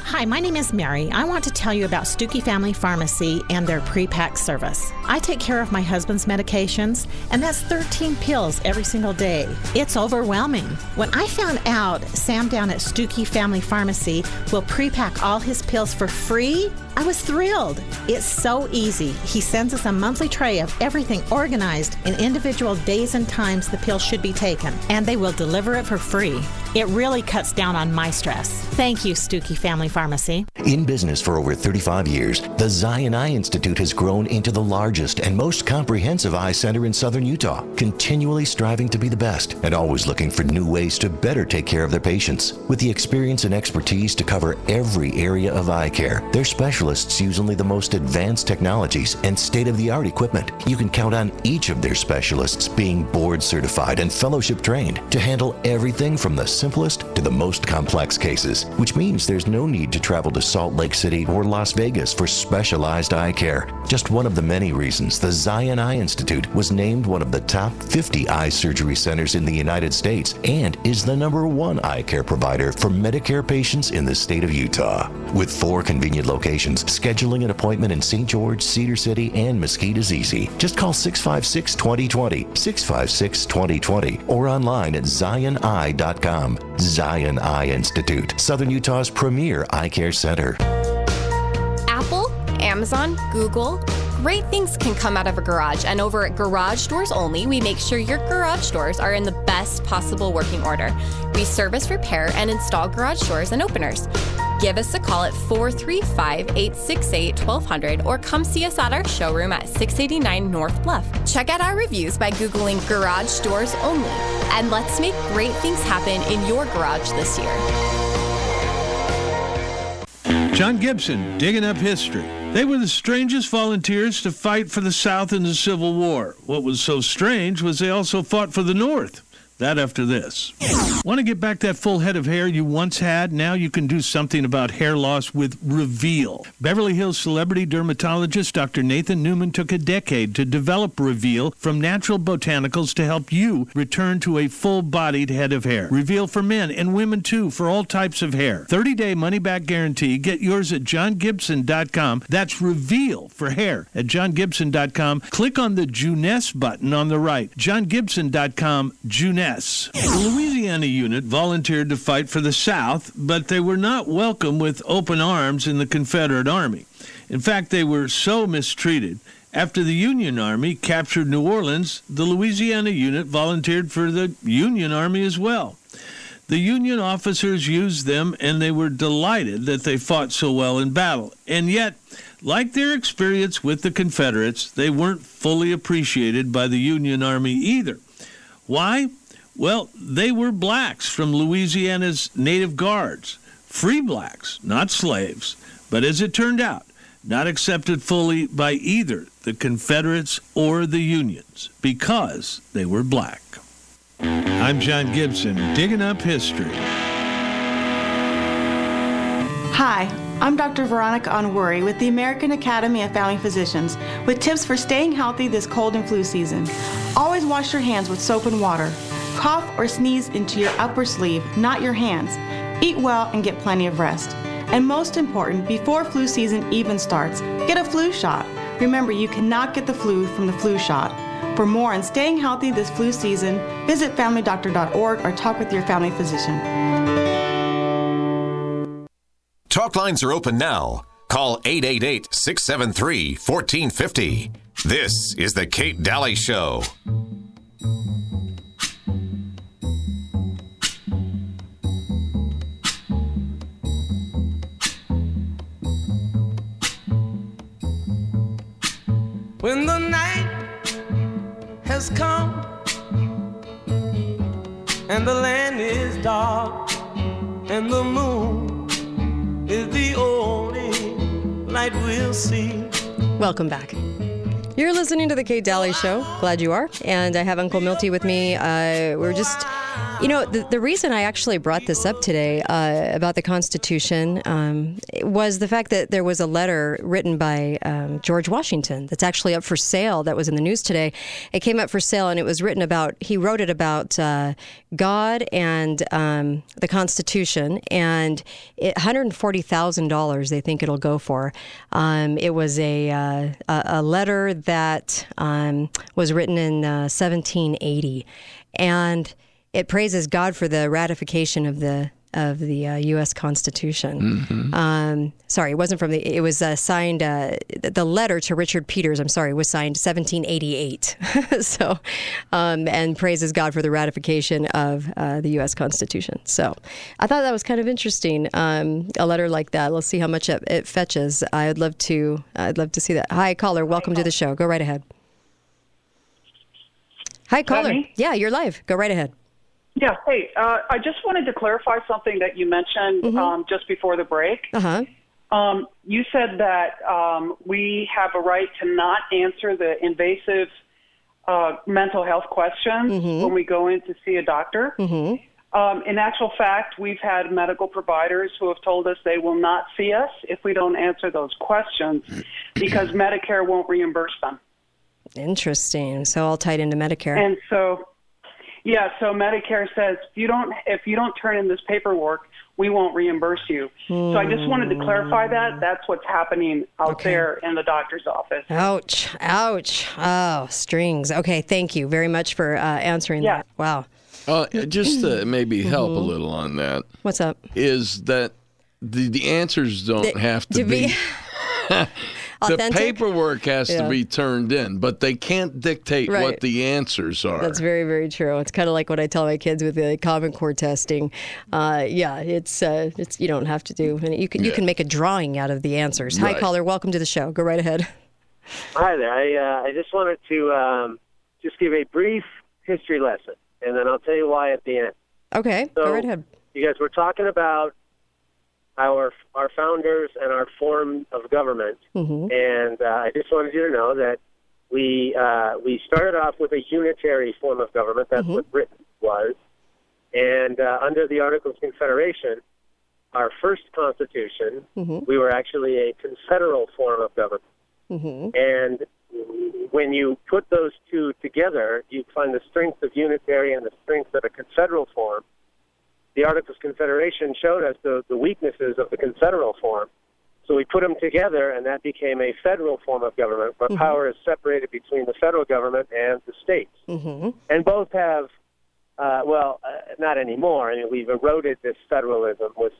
Hi, my name is Mary. I want to tell you about Stuckey Family Pharmacy and their pre-pack service. I take care of my husband's medications, and that's 13 pills every single day. It's overwhelming. When I found out Sam down at Stuckey Family Pharmacy will pre-pack all his pills for free, I was thrilled. It's so easy. He sends us a monthly tray of everything organized in individual days and times the pill should be taken, and they will deliver it for free. It really cuts down on my stress. Thank you, Stuckey Family Pharmacy. In business for over 35 years, the Zion Eye Institute has grown into the largest and most comprehensive eye center in southern Utah, continually striving to be the best and always looking for new ways to better take care of their patients. With the experience and expertise to cover every area of eye care, their specialists use only the most advanced technologies and state-of-the-art equipment. You can count on each of their specialists being board certified and fellowship trained to handle everything from the simplest to the most complex cases, which means there's no need to travel to Salt Lake City or Las Vegas for specialized eye care. Just one of the many reasons the Zion Eye Institute was named one of the top 50 eye surgery centers in the United States and is the #1 eye care provider for Medicare patients in the state of Utah. With 4 convenient locations, scheduling an appointment in St. George, Cedar City, and Mesquite is easy. Just call 656-2020, 656-2020, or online at zioneye.com. Zion Eye Institute, Southern Utah's premier eye care center. Apple, Amazon, Google. Great things can come out of a garage, and over at Garage Doors Only, we make sure your garage doors are in the best possible working order. We service, repair, and install garage doors and openers. Give us a call at 435-868-1200 or come see us at our showroom at 689 North Bluff. Check out our reviews by Googling Garage Doors Only, and let's make great things happen in your garage this year. John Gibson, Digging Up History. They were the strangest volunteers to fight for the South in the Civil War. What was so strange was they also fought for the North. That after this. Want to get back that full head of hair you once had? Now you can do something about hair loss with Reveal. Beverly Hills celebrity dermatologist Dr. Nathan Newman took a decade to develop Reveal from natural botanicals to help you return to a full-bodied head of hair. Reveal for men and women too, for all types of hair. 30-day money-back guarantee. Get yours at johngibson.com. That's Reveal for hair at johngibson.com. Click on the Juness button on the right. johngibson.com, Juness. The Louisiana unit volunteered to fight for the South, but they were not welcome with open arms in the Confederate Army. In fact, they were so mistreated. After the Union Army captured New Orleans, the Louisiana unit volunteered for the Union Army as well. The Union officers used them, and they were delighted that they fought so well in battle. And yet, like their experience with the Confederates, they weren't fully appreciated by the Union Army either. Why? Well, they were blacks from Louisiana's Native Guards, free blacks, not slaves, but as it turned out, not accepted fully by either the Confederates or the Unions because they were black. I'm John Gibson, Digging Up History. Hi, I'm Dr. Veronica Onwuri with the American Academy of Family Physicians with tips for staying healthy this cold and flu season. Always wash your hands with soap and water. Cough or sneeze into your upper sleeve, not your hands. Eat well and get plenty of rest. And most important, before flu season even starts, get a flu shot. Remember, you cannot get the flu from the flu shot. For more on staying healthy this flu season, visit familydoctor.org or talk with your family physician. Talk lines are open now. Call 888-673-1450. This is the Kate Daly Show. When the night has come and the land is dark and the moon is the only light we'll see. Welcome back. You're listening to the Kate Daly Show. Glad you are. And I have Uncle Milty with me. We're just You know, the reason I actually brought this up today about the Constitution was the fact that there was a letter written by George Washington that's actually up for sale. That was in the news today. It came up for sale, and it was written about, he wrote it about God and the Constitution, and $140,000 they think it'll go for. It was a letter that was written in 1780, and it praises God for the ratification of the U.S. Constitution. Sorry, it wasn't from it was signed, the letter to Richard Peters, was signed 1788. So, and praises God for the ratification of the U.S. Constitution. So I thought that was kind of interesting, a letter like that. Let's see how much it fetches. I'd love to see that. Hi, caller. Welcome to the show. Go right ahead. Hi, caller. Yeah, you're live. Go right ahead. Yeah, hey, I just wanted to clarify something that you mentioned just before the break. You said that we have a right to not answer the invasive mental health questions when we go in to see a doctor. In actual fact, we've had medical providers who have told us they will not see us if we don't answer those questions because Medicare won't reimburse them. Interesting. So all tied into Medicare. And so... yeah, so Medicare says if you don't turn in this paperwork, we won't reimburse you. So I just wanted to clarify that. That's what's happening out there in the doctor's office. Ouch. Oh, strings. Okay, thank you very much for answering that. Wow. Just to maybe help a little on that. What's up? Is that the answers don't have to be the paperwork has to be turned in, but they can't dictate what the answers are. That's very, very true. It's kind of like what I tell my kids with the Common Core testing. It's you don't have to do. You can make a drawing out of the answers. Hi, caller. Welcome to the show. Go right ahead. Hi there. I just wanted to just give a brief history lesson, and then I'll tell you why at the end. Okay. So, go right ahead. You guys were talking about our founders and our form of government, and I just wanted you to know that we started off with a unitary form of government. That's what Britain was, and under the Articles of Confederation, our first constitution, we were actually a confederal form of government. And when you put those two together, you find the strength of unitary and the strength of a confederal form. The Articles of Confederation showed us the weaknesses of the confederal form. So we put them together, and that became a federal form of government, where power is separated between the federal government and the states. And both have, not anymore. I mean, we've eroded this federalism with,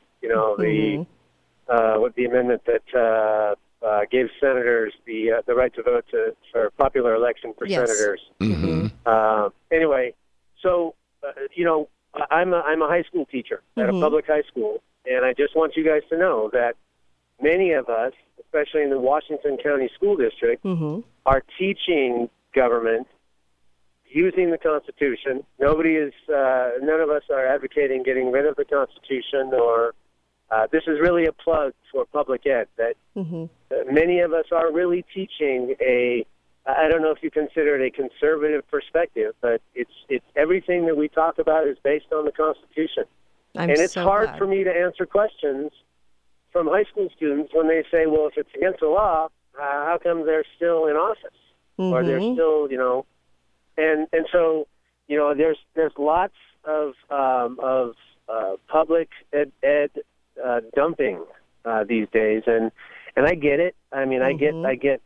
with the amendment that gave senators the right to vote for popular election for senators. Anyway, so, I'm a high school teacher at a public high school, and I just want you guys to know that many of us, especially in the Washington County School District, are teaching government using the Constitution. None of us are advocating getting rid of the Constitution, or this is really a plug for public ed, that many of us are really teaching I don't know if you consider it a conservative perspective, but it's everything that we talk about is based on the Constitution. And it's hard for me to answer questions from high school students when they say, well, if it's against the law, how come they're still in office? Or they're still, and so, there's lots of public ed dumping these days, and I get it. I mean, I get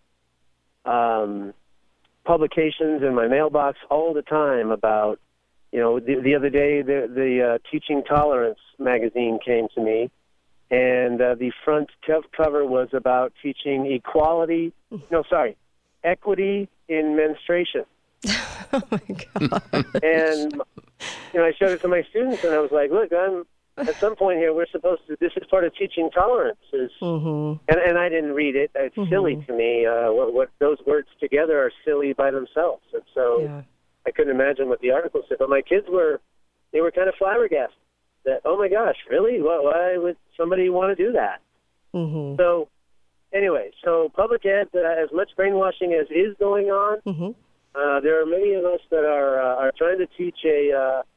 publications in my mailbox all the time about, the other day the Teaching Tolerance magazine came to me, and the front cover was about teaching equity in menstruation. Oh my God. And, I showed it to my students, and I was like, look, at some point here, this is part of teaching tolerance. And I didn't read it. It's silly to me. What those words together are silly by themselves. And so I couldn't imagine what the article said. But my kids were kind of flabbergasted that, oh my gosh, really? Why would somebody want to do that? So anyway, public ed, as much brainwashing as is going on, there are many of us that are trying to teach a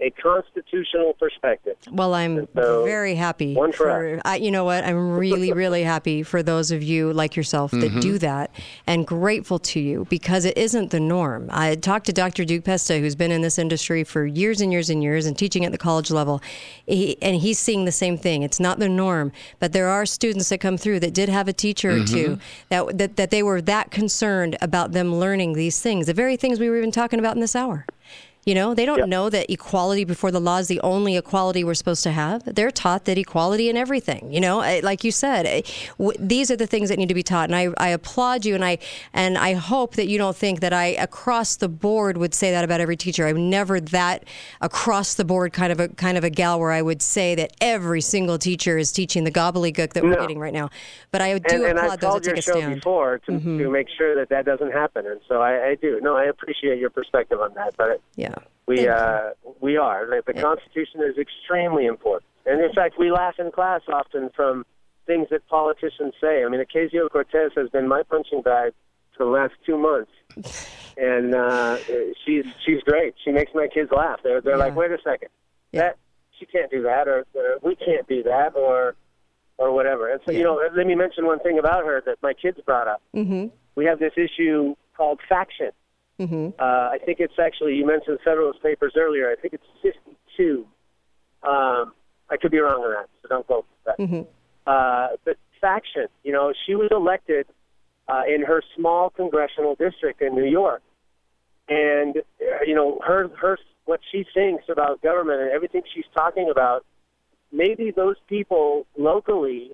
a constitutional perspective. Well, I'm very happy. One for us. You know what? I'm really, really happy for those of you like yourself that do that, and grateful to you, because it isn't the norm. I talked to Dr. Duke Pesta, who's been in this industry for years and years and years and teaching at the college level, and he's seeing the same thing. It's not the norm, but there are students that come through that did have a teacher or two that they were that concerned about them learning these things, the very things we were even talking about in this hour. You know, they don't know that equality before the law is the only equality we're supposed to have. They're taught that equality in everything. You know, like you said, these are the things that need to be taught. And I applaud you, and I hope that you don't think that I across the board would say that about every teacher. I'm never that across the board kind of a gal where I would say that every single teacher is teaching the gobbledygook that we're getting right now. But I do applaud those that take a stand. And I've called your show before to make sure that doesn't happen, and so I do. No, I appreciate your perspective on that. But we are. The Constitution is extremely important. And in fact, we laugh in class often from things that politicians say. I mean, Ocasio-Cortez has been my punching bag for the last 2 months. And she's great. She makes my kids laugh. They're like, wait a second. She can't do that, or we can't do that, or whatever. And so, let me mention one thing about her that my kids brought up. We have this issue called faction. I think it's actually, you mentioned Federalist Papers earlier. I think it's 52. I could be wrong on that, so don't quote that. But faction, she was elected in her small congressional district in New York. And, her what she thinks about government and everything she's talking about, maybe those people locally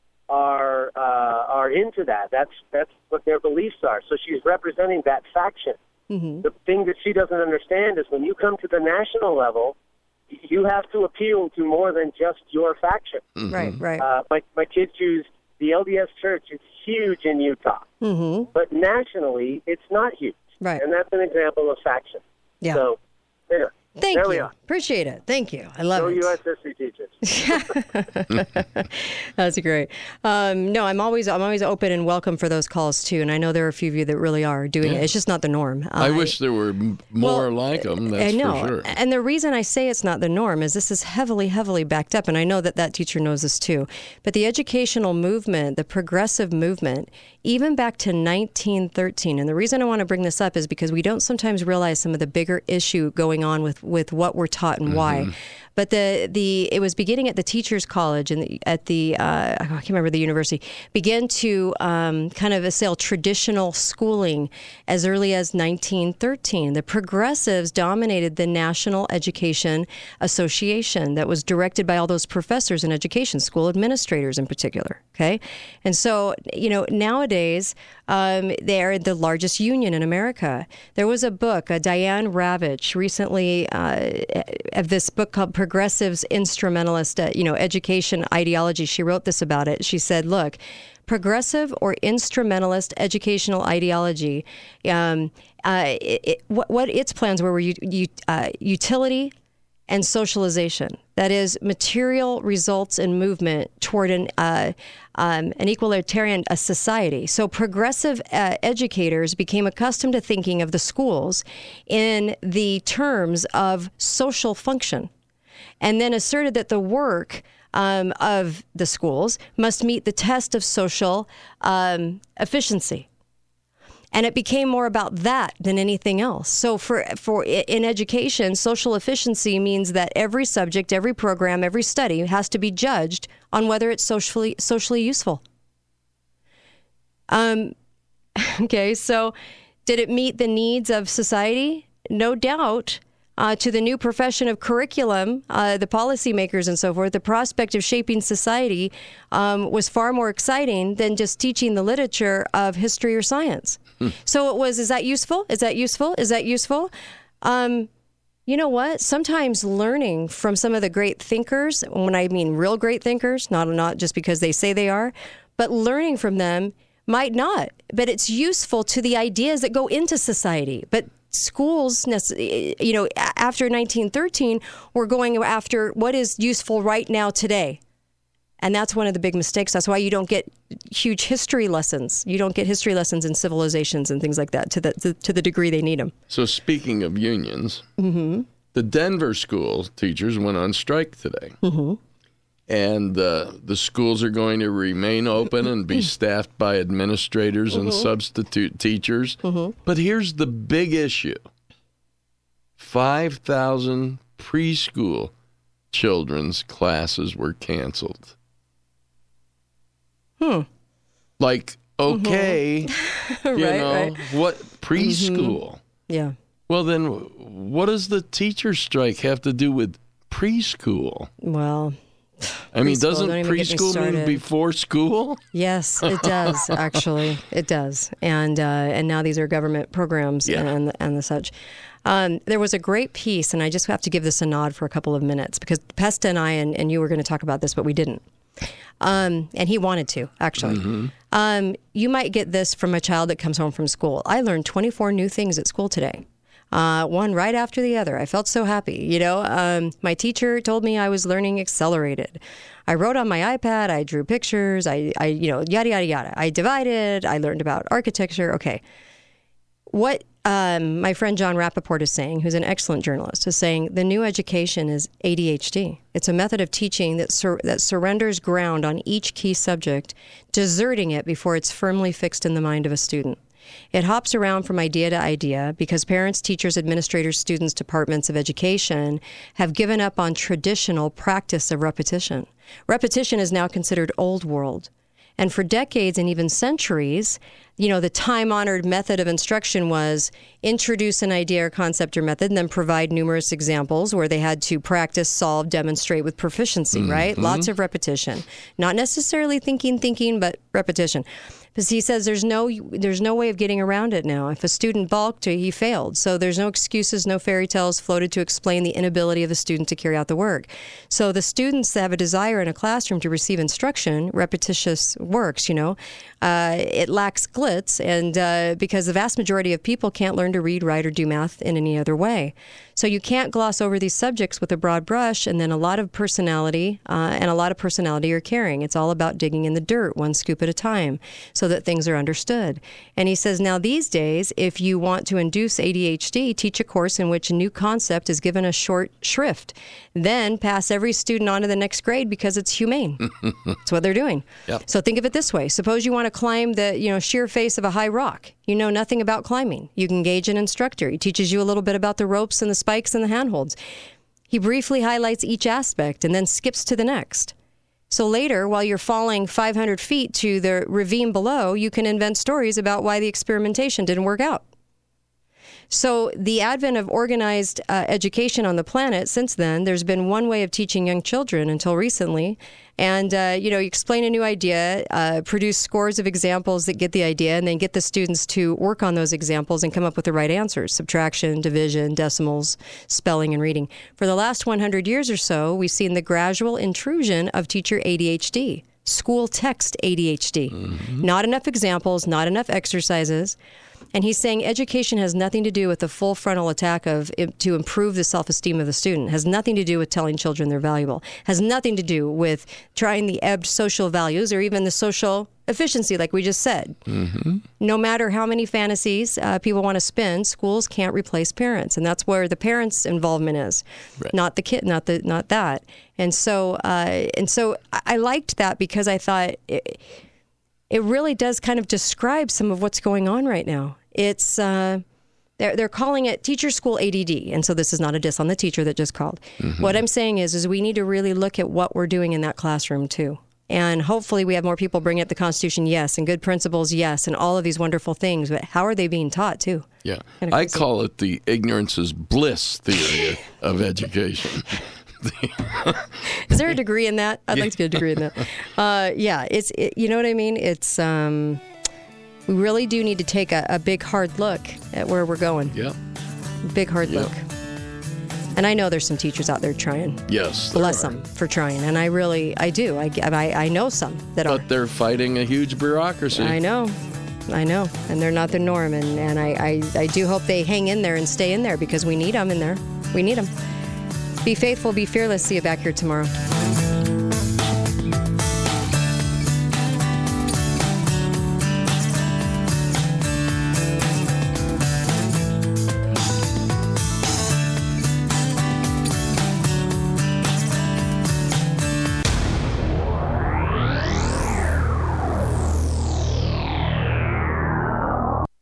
are into that. That's what their beliefs are. So she's representing that faction. The thing that she doesn't understand is when you come to the national level, you have to appeal to more than just your faction. Right. My kids choose the LDS Church. It's huge in Utah, but nationally, it's not huge. Right. And that's an example of faction. Yeah. So, there. Thank there you. We are. Appreciate it. Thank you. I love No it. U.S. history teachers. That's great. No, I'm always open and welcome for those calls too. And I know there are a few of you that really are doing it. It's just not the norm. I wish there were more like them. That's I know. for sure. And the reason I say it's not the norm is this is heavily, heavily backed up. And I know that teacher knows this too. But the educational movement, the progressive movement, even back to 1913. And the reason I want to bring this up is because we don't sometimes realize some of the bigger issue going on with what we're taught and why. But it was beginning at the Teachers College and at the I can't remember the university, began to kind of assail traditional schooling as early as 1913. The progressives dominated the National Education Association that was directed by all those professors in education, school administrators in particular. Okay, and so nowadays they're the largest union in America. There was a book, Diane Ravitch, recently of this book called Progressives Instrumentalist, Education Ideology. She wrote this about it. She said, look, progressive or instrumentalist educational ideology, what its plans were utility and socialization. That is, material results in movement toward an equalitarian society. So progressive educators became accustomed to thinking of the schools in the terms of social function, and then asserted that the work of the schools must meet the test of social efficiency. And it became more about that than anything else. So for in education, social efficiency means that every subject, every program, every study has to be judged on whether it's socially useful. Okay, so did it meet the needs of society? No doubt. To the new profession of curriculum, the policymakers and so forth, the prospect of shaping society was far more exciting than just teaching the literature of history or science. So it was, is that useful? Is that useful? Is that useful? You know what? Sometimes learning from some of the great thinkers, when I mean real great thinkers, not just because they say they are, but learning from them might not. But it's useful to the ideas that go into society. But schools, after 1913, were going after what is useful right now today. And that's one of the big mistakes. That's why you don't get huge history lessons. You don't get history lessons in civilizations and things like that to the degree they need them. So speaking of unions, the Denver school teachers went on strike today. Mm-hmm. And the schools are going to remain open and be staffed by administrators and substitute teachers. But here's the big issue. 5,000 preschool children's classes were canceled. Like, okay, Right. what preschool? Yeah. Well, then what does the teacher strike have to do with preschool? Well, I mean, preschool, doesn't don't even get me preschool mean started. before school? Yes, it does, actually. It does. And now these are government programs and the such. There was a great piece, and I just have to give this a nod for a couple of minutes, because Pesta and I and you were going to talk about this, but we didn't. And he wanted to, actually. You might get this from a child that comes home from school. I learned 24 new things at school today. One right after the other. I felt so happy. My teacher told me I was learning accelerated. I wrote on my iPad. I drew pictures. I yada, yada, yada. I divided. I learned about architecture. Okay. What my friend John Rappaport is saying, who's an excellent journalist, is saying the new education is ADHD. It's a method of teaching that surrenders ground on each key subject, deserting it before it's firmly fixed in the mind of a student. It hops around from idea to idea because parents, teachers, administrators, students, departments of education have given up on traditional practice of repetition. Repetition is now considered old world. And for decades and even centuries, the time-honored method of instruction was introduce an idea or concept or method and then provide numerous examples where they had to practice, solve, demonstrate with proficiency, right? Lots of repetition. Not necessarily thinking, but repetition. Because he says there's no way of getting around it now. If a student balked, he failed. So there's no excuses, no fairy tales floated to explain the inability of a student to carry out the work. So the students that have a desire in a classroom to receive instruction, repetitious works, it lacks glitz, and because the vast majority of people can't learn to read, write, or do math in any other way. So you can't gloss over these subjects with a broad brush and then a lot of personality you're carrying. It's all about digging in the dirt, one scoop at a time, so that things are understood. And he says now these days, if you want to induce ADHD, teach a course in which a new concept is given a short shrift. Then pass every student on to the next grade because it's humane. That's what they're doing. Yep. So think of it this way. Suppose you want to climb the sheer face of a high rock. You know nothing about climbing. You can engage an instructor. He teaches you a little bit about the ropes and the spikes and the handholds. He briefly highlights each aspect and then skips to the next. So later, while you're falling 500 feet to the ravine below, you can invent stories about why the experimentation didn't work out. So the advent of organized education on the planet, since then, there's been one way of teaching young children until recently. And, you explain a new idea, produce scores of examples that get the idea, and then get the students to work on those examples and come up with the right answers: subtraction, division, decimals, spelling, and reading. For the last 100 years or so, we've seen the gradual intrusion of teacher ADHD, school text ADHD. Not enough examples, not enough exercises. And he's saying education has nothing to do with the full frontal attack to improve the self-esteem of the student. Has nothing to do with telling children they're valuable. Has nothing to do with trying the ebbed social values or even the social efficiency, like we just said. No matter how many fantasies people want to spin, schools can't replace parents, and that's where the parents' involvement is, not the kid, not that. And so I liked that because I thought it really does kind of describe some of what's going on right now. It's they're calling it teacher school ADD, and so this is not a diss on the teacher that just called. What I'm saying is we need to really look at what we're doing in that classroom too. And hopefully we have more people bring up the Constitution, yes, and good principles, yes, and all of these wonderful things. But how are they being taught too? Yeah, I call it the ignorance is bliss theory of education. Is there a degree in that? I'd like to get a degree in that. Yeah, you know what I mean? It's we really do need to take a big hard look at where we're going. Yeah, big hard look. And I know there's some teachers out there trying. Yes, bless them for trying, and I do. I know some that are. But they're fighting a huge bureaucracy. I know, and they're not the norm. And I do hope they hang in there and stay in there because we need them in there. We need them. Be faithful, be fearless. See you back here tomorrow.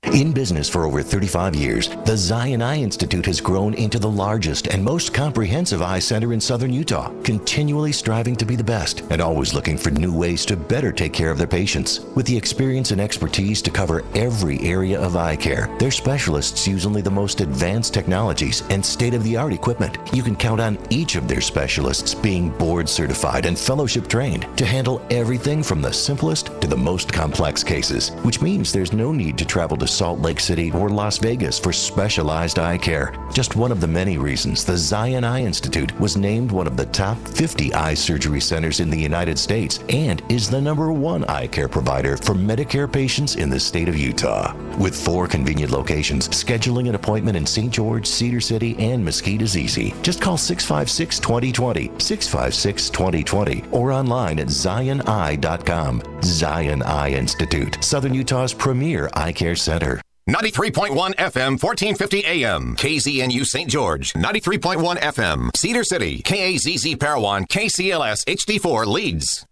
In business for over 35 years, the Zion Eye Institute has grown into the largest and most comprehensive eye center in southern Utah, continually striving to be the best and always looking for new ways to better take care of their patients. With the experience and expertise to cover every area of eye care, their specialists use only the most advanced technologies and state-of-the-art equipment. You can count on each of their specialists being board certified and fellowship trained to handle everything from the simplest to the most complex cases, which means there's no need to travel to Salt Lake City or Las Vegas for specialized eye care. Just one of the many reasons the Zion Eye Institute was named one of the top 50 eye surgery centers in the United States and is the #1 eye care provider for Medicare patients in the state of Utah. With 4 convenient locations, scheduling an appointment in St. George, Cedar City, and Mesquite is easy. Just call 656-2020, 656-2020, or online at zioneye.com. Zion Eye Institute, Southern Utah's premier eye care center. 93.1 FM, 1450 AM. KZNU St. George. 93.1 FM. Cedar City. KAZZ Parowan. KCLS HD4 Leeds.